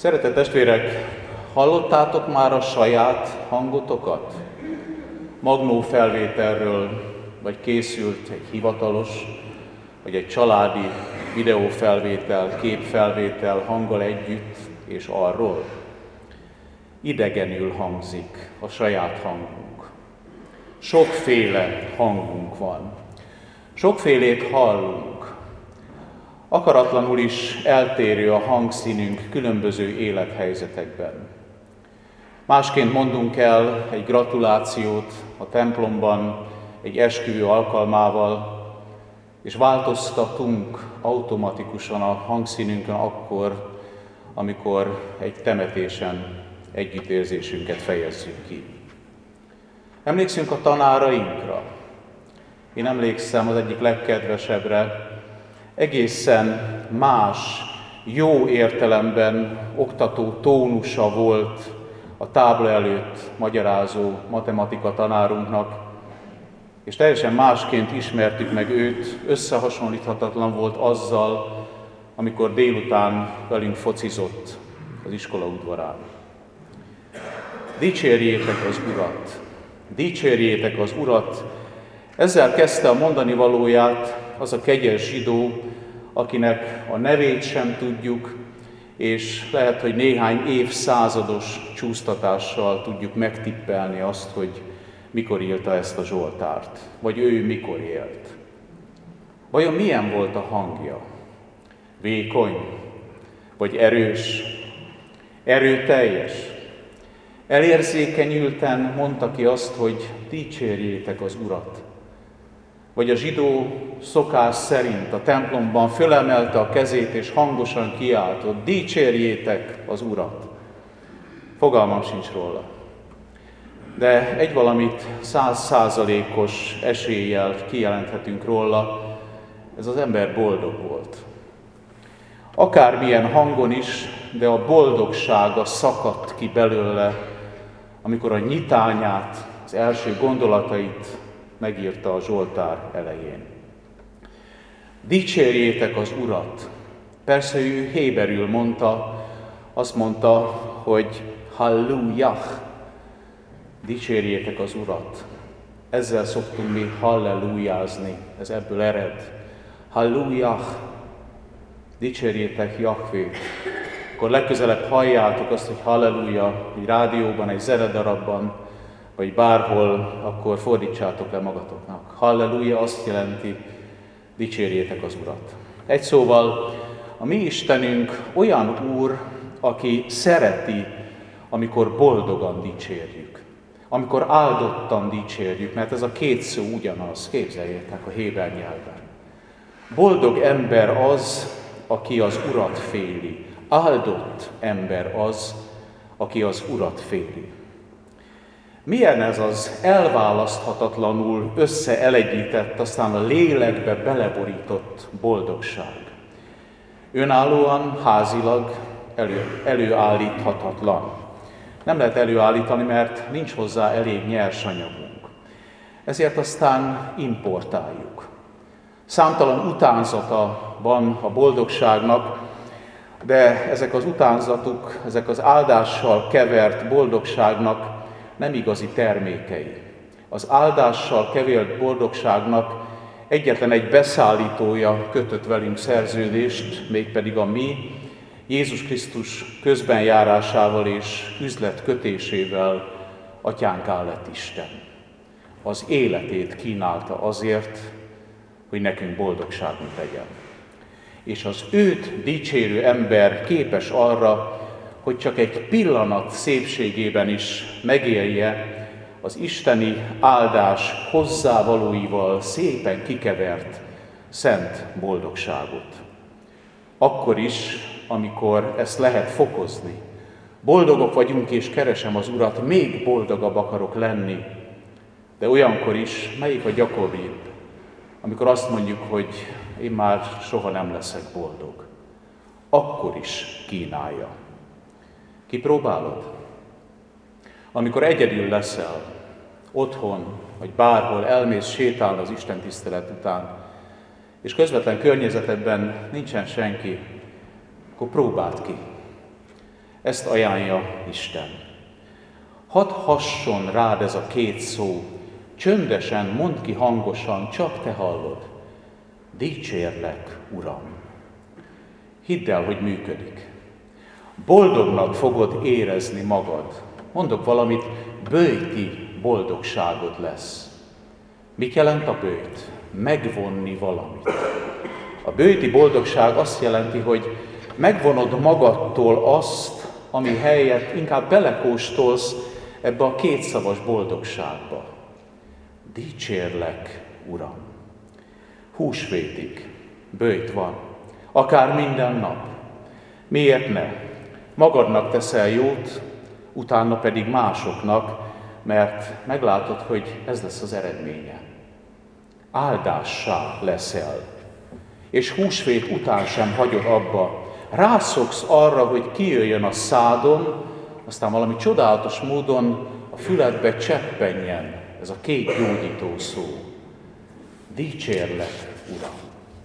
Szeretett testvérek, hallottátok már a saját hangotokat? Magnó felvételről, vagy készült egy hivatalos, vagy egy családi videófelvétel, képfelvétel hanggal együtt, és arról idegenül hangzik a saját hangunk. Sokféle hangunk van. Sokfélét hallunk. Akaratlanul is eltérő a hangszínünk különböző élethelyzetekben. Másként mondunk el egy gratulációt a templomban, egy esküvő alkalmával, és változtatunk automatikusan a hangszínünkön akkor, amikor egy temetésen együttérzésünket fejezzük ki. Emlékszünk a tanárainkra. Én emlékszem az egyik legkedvesebbre, egészen más, jó értelemben oktató tónusa volt a tábla előtt magyarázó matematika tanárunknak, és teljesen másként ismertük meg őt, összehasonlíthatatlan volt azzal, amikor délután velünk focizott az iskola udvarán. Dicsérjétek az Urat! Dicsérjétek az Urat! Ezzel kezdte a mondani valóját az a kegyes zsidó, akinek a nevét sem tudjuk, és lehet, hogy néhány évszázados csúsztatással tudjuk megtippelni azt, hogy mikor írta ezt a Zsoltárt, vagy ő mikor élt. Vajon milyen volt a hangja? Vékony, vagy erős, erőteljes? Elérzékenyülten mondta ki azt, hogy dicsérjétek az Urat. Vagy a zsidó szokás szerint a templomban fölemelte a kezét és hangosan kiáltott, dicsérjétek az Urat. Fogalmam sincs róla. De egy valamit 100%-os eséllyel kijelenthetünk róla, ez az ember boldog volt. Akármilyen hangon is, de a boldogsága szakadt ki belőle, amikor a nyitányát, az első gondolatait megírta a Zsoltár elején. Dicsérjétek az Urat! Persze ő héberül mondta, azt mondta, hogy hallujah! Dicsérjétek az Urat! Ezzel szoktunk mi hallelujázni, ez ebből ered. Hallujah! Dicsérjétek Jahvét! Akkor legközelebb halljátok azt, hogy halleluja, egy rádióban, egy zenedarabban, vagy bárhol, akkor fordítsátok le magatoknak. Halleluja azt jelenti, dicsérjétek az Urat. Egy szóval, a mi Istenünk olyan Úr, aki szereti, amikor boldogan dicsérjük. Amikor áldottan dicsérjük, mert ez a két szó ugyanaz, képzeljétek a héber nyelven. Boldog ember az, aki az Urat féli. Áldott ember az, aki az Urat féli. Milyen ez az elválaszthatatlanul összeelegyített, aztán a lélekbe beleborított boldogság? Önállóan, házilag előállíthatatlan. Nem lehet előállítani, mert nincs hozzá elég nyersanyagunk. Ezért aztán importáljuk. Számtalan utánzata van a boldogságnak, de ezek az utánzatok, ezek az áldással kevert boldogságnak nem igazi termékei. Az áldással kevert boldogságnak egyetlen egy beszállítója kötött velünk szerződést, mégpedig a mi Jézus Krisztus közbenjárásával és üzletkötésével Atyánká lett Isten. Az életét kínálta azért, hogy nekünk boldogságunk legyen. És az őt dicsérő ember képes arra, hogy csak egy pillanat szépségében is megélje az isteni áldás hozzávalóival szépen kikevert szent boldogságot. Akkor is, amikor ezt lehet fokozni. Boldogok vagyunk és keresem az Urat, még boldogabb akarok lenni, de olyankor is, melyik a gyakoribb, amikor azt mondjuk, hogy én már soha nem leszek boldog. Akkor is kínálja. Kipróbálod? Amikor egyedül leszel, otthon, vagy bárhol elmész sétálni az Isten tisztelet után, és közvetlen környezetedben nincsen senki, akkor próbáld ki. Ezt ajánlja Isten. Hadd hasson rád ez a két szó, csöndesen, mondd ki hangosan, csak te hallod. Dicsérlek, Uram! Hidd el, hogy működik. Boldognak fogod érezni magad. Mondok valamit, böjti boldogságod lesz. Mit jelent a böjt? Megvonni valamit. A böjti boldogság azt jelenti, hogy megvonod magadtól azt, ami helyett inkább belekóstolsz ebbe a kétszavas boldogságba. Dicsérlek, Uram! Húsvétig böjt van, akár minden nap. Miért ne? Magadnak teszel jót, utána pedig másoknak, mert meglátod, hogy ez lesz az eredménye. Áldássá leszel. És húsvét után sem hagyod abba. Rászoksz arra, hogy kijöjjön a szádon, aztán valami csodálatos módon a füledbe cseppenjen ez a két gyógyító szó. Dicsérlek, Uram!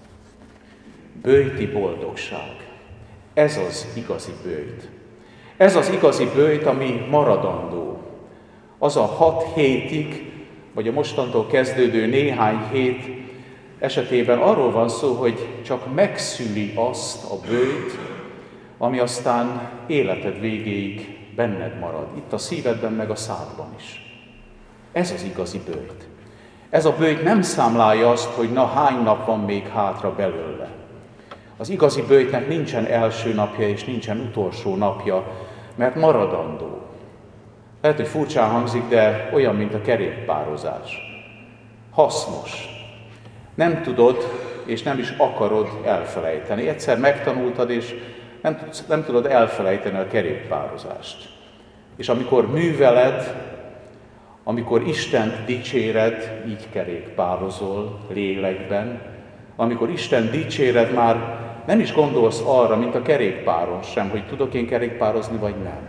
Böjti boldogság. Ez az igazi böjt. Ez az igazi böjt, ami maradandó. Az a 6 hétig, vagy a mostantól kezdődő néhány hét esetében arról van szó, hogy csak megszüli azt a böjt, ami aztán életed végéig benned marad. Itt a szívedben, meg a szádban is. Ez az igazi böjt. Ez a böjt nem számlálja azt, hogy na hány nap van még hátra belőle. Az igazi böjtnek nincsen első napja és nincsen utolsó napja, mert maradandó. Lehet, hogy furcsán hangzik, de olyan, mint a kerékpározás. Hasznos. Nem tudod, és nem is akarod elfelejteni. Egyszer megtanultad, és nem tudod elfelejteni a kerékpározást. És amikor műveled, amikor Istent dicséred, így kerékpározol lélekben, amikor Isten dicséred, már nem is gondolsz arra, mint a kerékpáron sem, hogy tudok én kerékpározni, vagy nem.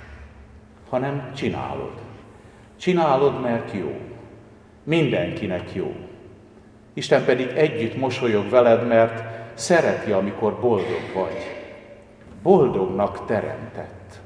Hanem csinálod. Csinálod, mert jó. Mindenkinek jó. Isten pedig együtt mosolyog veled, mert szereti, amikor boldog vagy. Boldognak teremtett.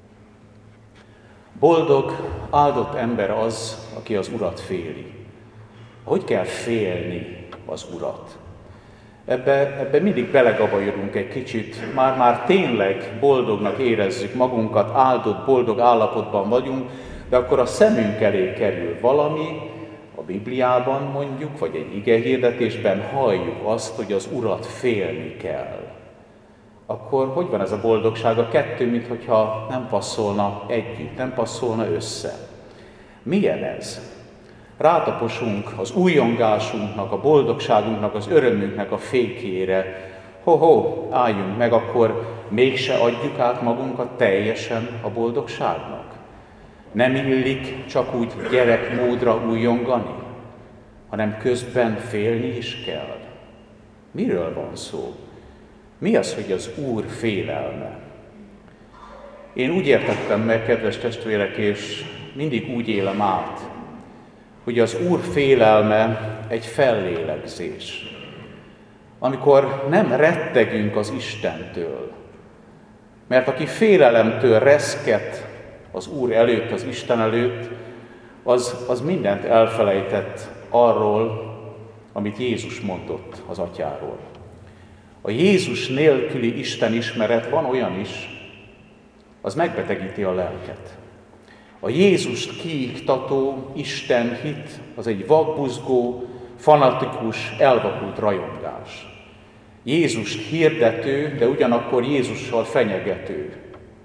Boldog, áldott ember az, aki az Urat féli. Hogy kell félni az Urat? Ebbe mindig belegabajodunk egy kicsit, már tényleg boldognak érezzük magunkat, áldott, boldog állapotban vagyunk, de akkor a szemünk elé kerül valami, a Bibliában mondjuk, vagy egy igehirdetésben halljuk azt, hogy az Urat félni kell. Akkor hogy van ez a boldogság? A kettő, mintha nem passzolna együtt, nem passzolna össze. Milyen ez? Rátaposunk az újjongásunknak, a boldogságunknak, az örömünknek a fékjére. Álljunk meg, akkor mégse adjuk át magunkat teljesen a boldogságnak. Nem illik csak úgy gyerekmódra újjongani, hanem közben félni is kell. Miről van szó? Mi az, hogy az Úr félelme? Én úgy értettem meg, kedves testvérek, és mindig úgy élem át, hogy az Úr félelme egy fellélegzés. Amikor nem rettegünk az Istentől, mert aki félelemtől reszket az Úr előtt, az Isten előtt, az mindent elfelejtett arról, amit Jézus mondott az Atyáról. A Jézus nélküli Isten ismeret, van olyan is, az megbetegíti a lelket. A Jézust kiiktató Isten hit, az egy vakbuzgó, fanatikus, elvakult rajongás. Jézust hirdető, de ugyanakkor Jézussal fenyegető,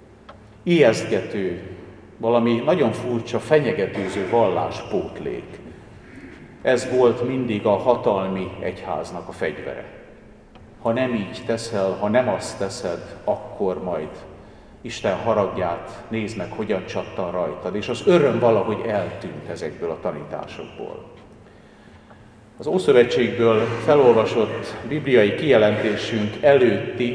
ijesztgető, valami nagyon furcsa, fenyegetőző valláspótlék. Ez volt mindig a hatalmi egyháznak a fegyvere. Ha nem így teszel, ha nem azt teszed, akkor majd Isten haragját nézd meg, hogyan csattan rajtad, és az öröm valahogy eltűnt ezekből a tanításokból. Az Ószövetségből felolvasott bibliai kijelentésünk előtti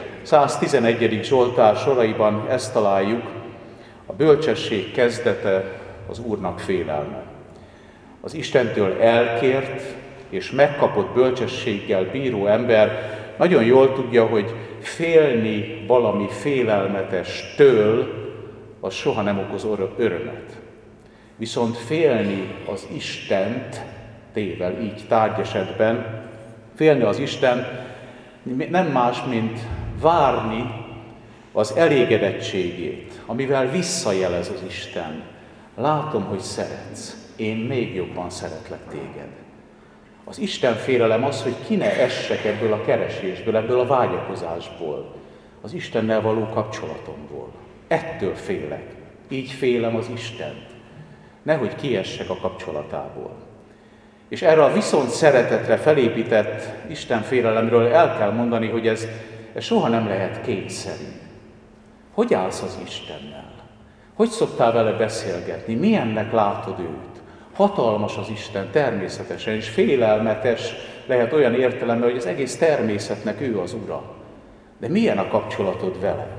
111. Zsoltár soraiban ezt találjuk: a bölcsesség kezdete az Úrnak félelme. Az Istentől elkért és megkapott bölcsességgel bíró ember nagyon jól tudja, hogy félni valami félelmetestől, az soha nem okoz örömet. Viszont félni az Istent, tével így tárgyesetben, félni az Isten nem más, mint várni az elégedettségét, amivel visszajelez az Isten. Látom, hogy szeretsz, én még jobban szeretlek téged. Az Isten félelem az, hogy ki ne essek ebből a keresésből, ebből a vágyakozásból, az Istennel való kapcsolatomból. Ettől félek, így félem az Istent. Nehogy kiessek a kapcsolatából. És erre a viszont szeretetre felépített Isten félelemről el kell mondani, hogy ez soha nem lehet kényszerű. Hogy állsz az Istennel? Hogy szoktál vele beszélgetni? Milyennek látod őt? Hatalmas az Isten természetesen, és félelmetes lehet olyan értelemben, hogy az egész természetnek ő az Ura. De milyen a kapcsolatod vele?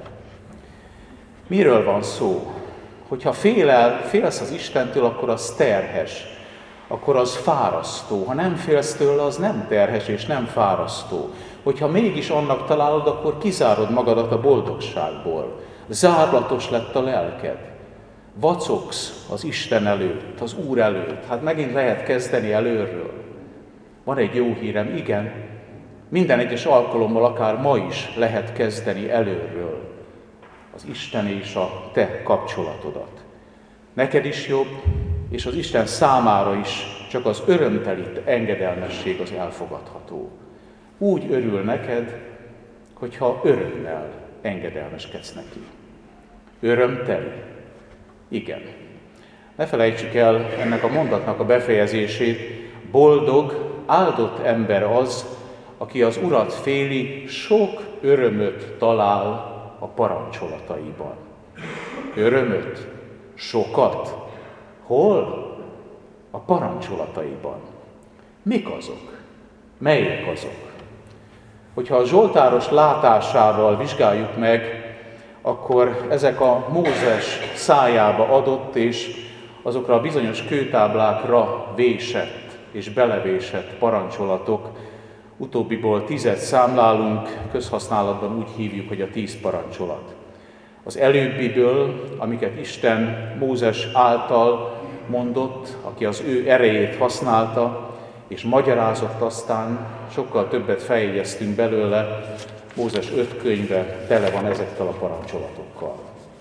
Miről van szó? Hogyha félsz az Istentől, akkor az terhes, akkor az fárasztó. Ha nem félsz tőle, az nem terhes és nem fárasztó. Hogyha mégis annak találod, akkor kizárod magadat a boldogságból. Zárlatos lett a lelked. Vacogsz az Isten előtt, az Úr előtt. Hát megint lehet kezdeni előről. Van egy jó hírem, igen. Minden egyes alkalommal, akár ma is lehet kezdeni előről az Isten és a te kapcsolatodat. Neked is jobb, és az Isten számára is csak az örömteli engedelmesség az elfogadható. Úgy örül neked, hogyha örömmel engedelmeskedsz neki. Örömteli? Igen. Ne felejtsük el ennek a mondatnak a befejezését. Boldog, áldott ember az, aki az Urat féli, sok örömöt talál a parancsolataiban. Örömöt? Sokat? Hol? A parancsolataiban. Mik azok? Melyek azok? Hogyha a Zsoltáros látásával vizsgáljuk meg, akkor ezek a Mózes szájába adott és azokra a bizonyos kőtáblákra vésett és belevésett parancsolatok, utóbbiból 10-et számlálunk, közhasználatban úgy hívjuk, hogy a 10 parancsolat. Az előbbiből, amiket Isten Mózes által mondott, aki az ő erejét használta, és magyarázott, aztán sokkal többet feljegyeztünk belőle, Mózes 5 könyve tele van ezekkel a parancsolatokkal.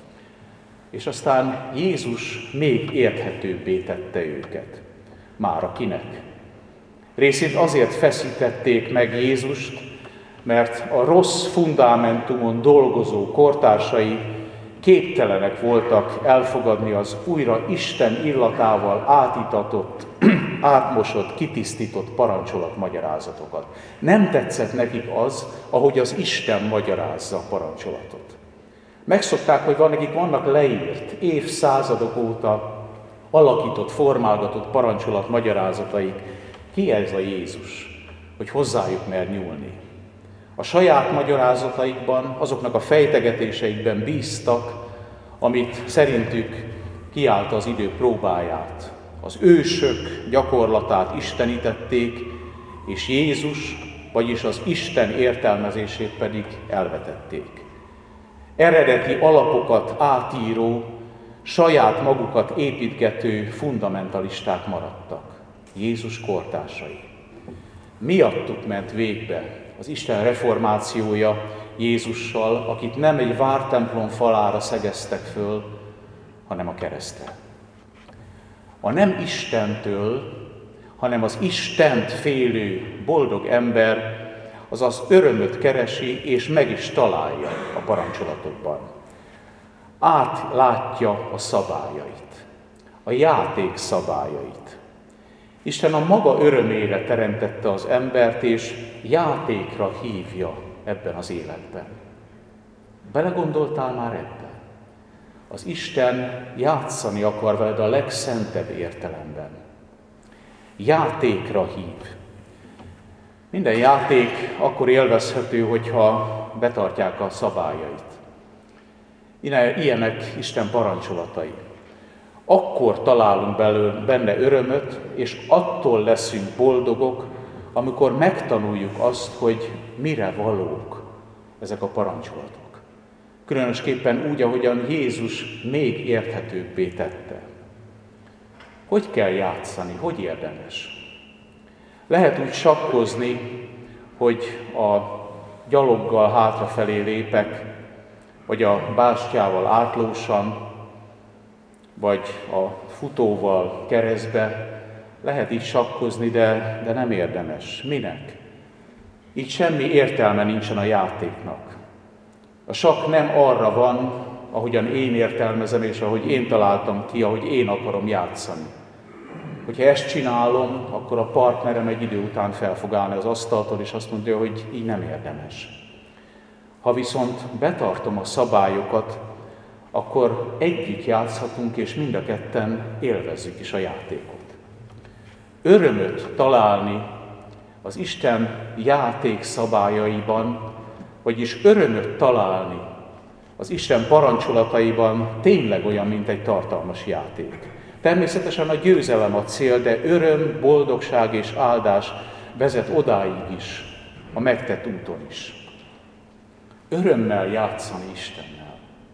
És aztán Jézus még érthetőbbé tette őket. Mára kinek? Részint azért feszítették meg Jézust, mert a rossz fundamentumon dolgozó kortársai képtelenek voltak elfogadni az újra Isten illatával átitatott, átmosott, kitisztított parancsolatmagyarázatokat. Nem tetszett nekik az, ahogy az Isten magyarázza a parancsolatot. Megszokták, hogy nekik vannak leírt, évszázadok óta alakított, formálgatott parancsolatmagyarázataik. Ki ez a Jézus, hogy hozzájuk mer nyúlni? A saját magyarázataikban, azoknak a fejtegetéseikben bíztak, amit szerintük kiállta az idő próbáját. Az ősök gyakorlatát istenítették, és Jézus, vagyis az Isten értelmezését pedig elvetették. Eredeti alapokat átíró, saját magukat építgető fundamentalisták maradtak. Jézus kortársai. Miattuk ment végbe az Isten reformációja Jézussal, akit nem egy vártemplom falára szegeztek föl, hanem a keresztre. A nem Istentől, hanem az Istent félő boldog ember, azaz örömöt keresi és meg is találja a parancsolatokban. Átlátja a szabályait, a játék szabályait. Isten a maga örömére teremtette az embert, és játékra hívja ebben az életben. Belegondoltál már ebben? Az Isten játszani akar veled a legszentebb értelemben. Játékra hív. Minden játék akkor élvezhető, hogyha betartják a szabályait. Ilyenek Isten parancsolatai. Akkor találunk benne örömöt, és attól leszünk boldogok, amikor megtanuljuk azt, hogy mire valók ezek a parancsolatok. Különösképpen úgy, ahogyan Jézus még érthetőbbé tette. Hogy kell játszani, hogy érdemes? Lehet úgy sakkozni, hogy a gyaloggal hátrafelé lépek, vagy a bástyával átlósan, vagy a futóval keresztbe. Lehet így sakkozni, de nem érdemes. Minek? Így semmi értelme nincsen a játéknak. A sakk nem arra van, ahogyan én értelmezem, és ahogy én találtam ki, ahogy én akarom játszani. Hogyha ezt csinálom, akkor a partnerem egy idő után fel fog állni az asztaltól, és azt mondja, hogy így nem érdemes. Ha viszont betartom a szabályokat, akkor együtt játszhatunk, és mind a ketten élvezzük is a játékot. Örömöt találni az Isten játék szabályaiban, vagyis örömöt találni az Isten parancsolataiban tényleg olyan, mint egy tartalmas játék. Természetesen a győzelem a cél, de öröm, boldogság és áldás vezet odáig is, a megtett úton is. Örömmel játszani Istennel.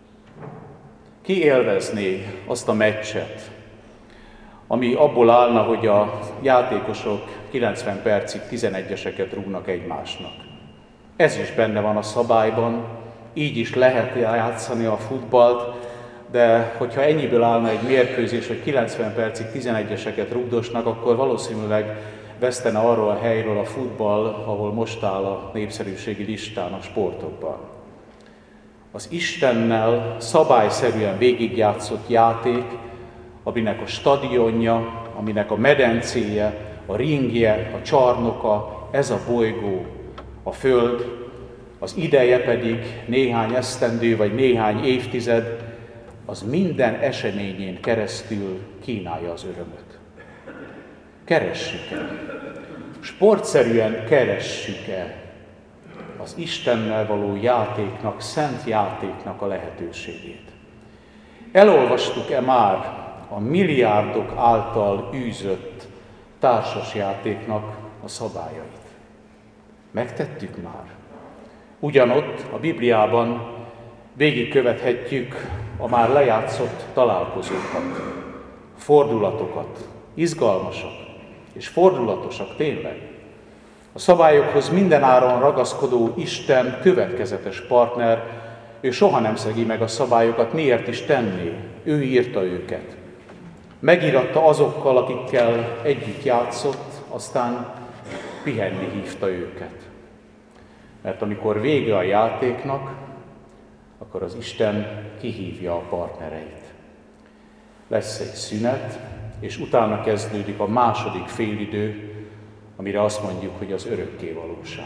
Ki élvezné azt a meccset, ami abból állna, hogy a játékosok 90 percig 11-eseket rúgnak egymásnak. Ez is benne van a szabályban, így is lehet játszani a futballt, de hogyha ennyiből állna egy mérkőzés, hogy 90 percig 11-eseket rúgdosnak, akkor valószínűleg vesztene arról a helyről a futball, ahol most áll a népszerűségi listán a sportokban. Az Istennel szabályszerűen végigjátszott játék, aminek a stadionja, aminek a medencéje, a ringje, a csarnoka, ez a bolygó, a Föld, az ideje pedig néhány esztendő vagy néhány évtized, az minden eseményén keresztül kínálja az örömöt. Keressük-e? Sportszerűen keressük-e az Istennel való játéknak, szent játéknak a lehetőségét? Elolvastuk-e már a milliárdok által űzött társasjátéknak a szabályait? Megtettük már? Ugyanott a Bibliában végigkövethetjük a már lejátszott találkozókat, fordulatokat, izgalmasak és fordulatosak tényleg. A szabályokhoz mindenáron ragaszkodó Isten következetes partner, ő soha nem szegi meg a szabályokat, miért is tenné? Ő írta őket. Megíratta azokkal, akikkel együtt játszott, aztán pihenni hívta őket. Mert amikor vége a játéknak, akkor az Isten kihívja a partnereit. Lesz egy szünet, és utána kezdődik a második félidő, amire azt mondjuk, hogy az örökké valóság.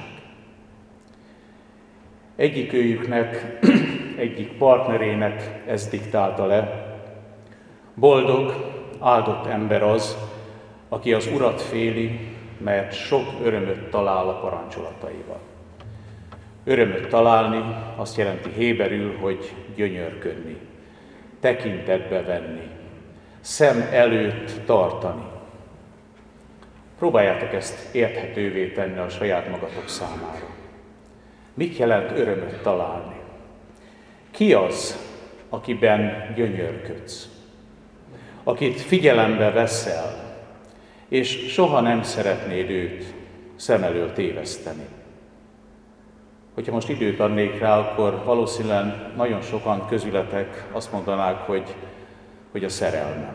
Egyikőjüknek, egyik partnerének ez diktálta le: boldog, áldott ember az, aki az Urat féli, mert sok örömöt talál a parancsolataival. Örömöt találni azt jelenti héberül, hogy gyönyörködni, tekintetbe venni, szem előtt tartani. Próbáljátok ezt érthetővé tenni a saját magatok számára. Mit jelent örömöt találni? Ki az, akiben gyönyörködsz? Akit figyelembe veszel, és soha nem szeretnéd őt szem elől téveszteni. Hogyha most időt adnék rá, akkor valószínűleg nagyon sokan közületek azt mondanák, hogy a szerelmem.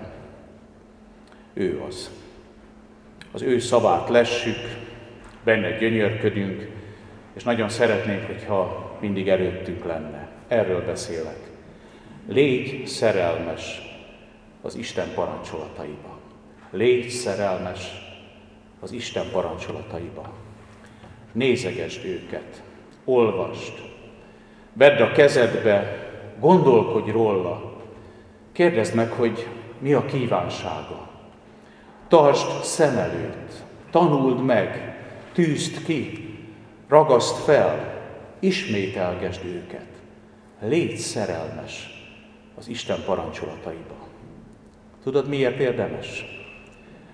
Ő az. Az ő szavát lessük, benne gyönyörködünk, és nagyon szeretnénk, hogyha mindig előttünk lenne. Erről beszélek. Légy szerelmes az Isten parancsolataiba. Légy szerelmes az Isten parancsolataiba. Nézegesd őket, olvasd, vedd a kezedbe, gondolkodj róla, kérdezd meg, hogy mi a kívánsága. Tartsd szem előtt, tanuld meg, tűzd ki, ragaszd fel, ismételgesd őket. Légy szerelmes az Isten parancsolataiba. Tudod, miért érdemes?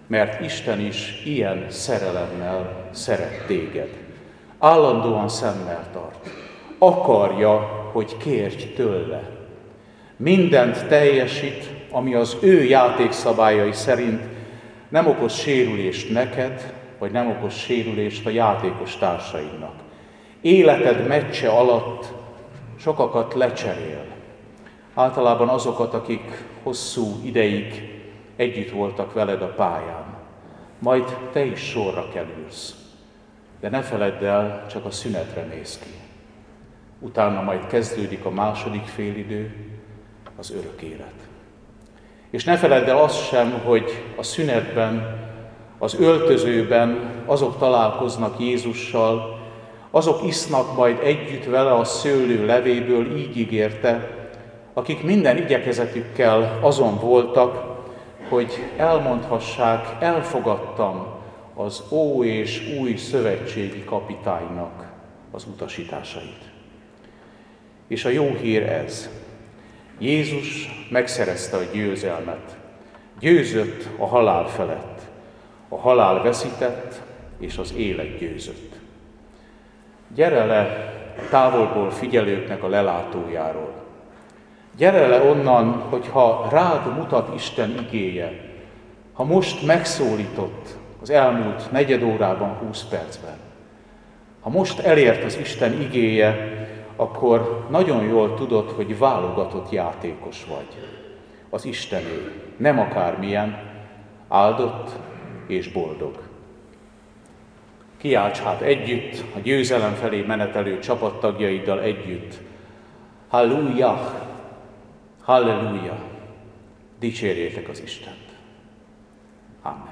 mert Isten is ilyen szerelemmel szeret téged. Állandóan szemmel tart. Akarja, hogy kérj tőle. Mindent teljesít, ami az ő játékszabályai szerint nem okoz sérülést neked, vagy nem okoz sérülést a játékos társaidnak. Életed meccse alatt sokakat lecserél. Általában azokat, akik hosszú ideig együtt voltak veled a pályán. Majd te is sorra kerülsz. De ne feledd el, csak a szünetre néz ki. Utána majd kezdődik a második félidő, az örök élet. És ne feledd el azt sem, hogy a szünetben, az öltözőben azok találkoznak Jézussal, azok isznak majd együtt vele a szőlő levéből, így ígérte, akik minden igyekezetükkel azon voltak, hogy elmondhassák, elfogadtam az Ó és Új Szövetségi Kapitánynak az utasításait. És a jó hír ez. Jézus megszerezte a győzelmet. Győzött a halál felett. A halál veszített, és az élet győzött. Gyere le a távolból figyelőknek a lelátójáról. Gyere le onnan, hogyha rád mutat Isten igéje, ha most megszólított az elmúlt negyed órában, 20 percben. Ha most elért az Isten igéje, akkor nagyon jól tudod, hogy válogatott játékos vagy. Az Istené, nem akármilyen, áldott és boldog. Kiálts hát együtt, a győzelem felé menetelő csapattagjaiddal együtt. Halleluja! Halleluja! Dicsérjétek az Istent! Amen.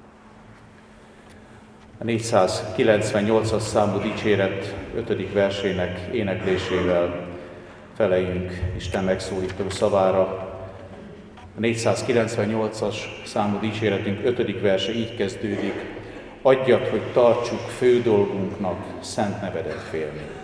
A 498-as számú dicséret 5. versének éneklésével feleljünk Isten megszólító szavára. A 498-as számú dicséretünk 5. verse így kezdődik. Adjad, hogy tartsuk fő dolgunknak szent nevedet félni.